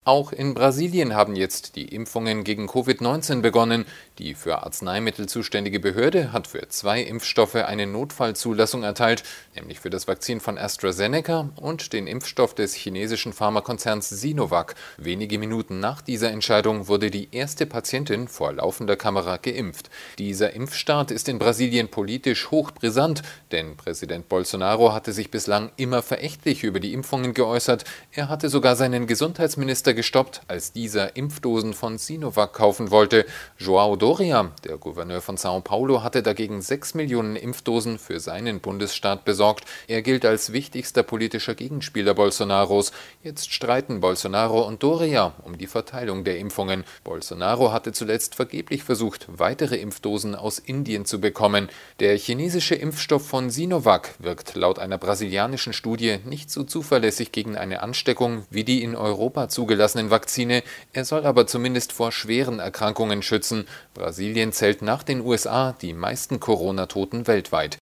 Auch in Brasilien haben jetzt die Impfungen gegen Covid-19 begonnen. Die für Arzneimittel zuständige Behörde hat für 2 Impfstoffe eine Notfallzulassung erteilt, nämlich für das Vakzin von AstraZeneca und den Impfstoff des chinesischen Pharmakonzerns Sinovac. Wenige Minuten nach dieser Entscheidung wurde die erste Patientin vor laufender Kamera geimpft. Dieser Impfstart ist in Brasilien politisch hochbrisant, denn Präsident Bolsonaro hatte sich bislang immer verächtlich über die Impfungen geäußert. Er hatte sogar seinen Gesundheitsminister gestoppt, als dieser Impfdosen von Sinovac kaufen wollte. João Doria, der Gouverneur von São Paulo, hatte dagegen 6 Millionen Impfdosen für seinen Bundesstaat besorgt. Er gilt als wichtigster politischer Gegenspieler Bolsonaros. Jetzt streiten Bolsonaro und Doria um die Verteilung der Impfungen. Bolsonaro hatte zuletzt vergeblich versucht, weitere Impfdosen aus Indien zu bekommen. Der chinesische Impfstoff von Sinovac wirkt laut einer brasilianischen Studie nicht so zuverlässig gegen eine Ansteckung wie die in Europa zugelassenen Vakzine. Er soll aber zumindest vor schweren Erkrankungen schützen. Brasilien zählt nach den USA die meisten Corona-Toten weltweit.